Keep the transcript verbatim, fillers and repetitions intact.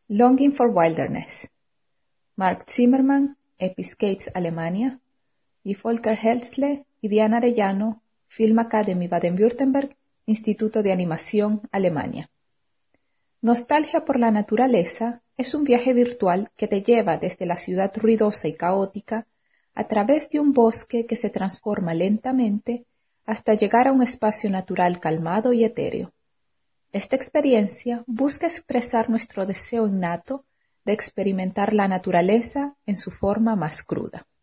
Longing for Wilderness. Mark Zimmerman, Episcapes, Alemania, y Volker Helzle y Diana Arellano, Film Academy Baden-Württemberg, Instituto de Animación, Alemania. Nostalgia por la naturaleza es un viaje virtual que te lleva desde la ciudad ruidosa y caótica a través de un bosque que se transforma lentamente hasta llegar a un espacio natural calmado y etéreo. Esta experiencia busca expresar nuestro deseo innato de experimentar la naturaleza en su forma más cruda.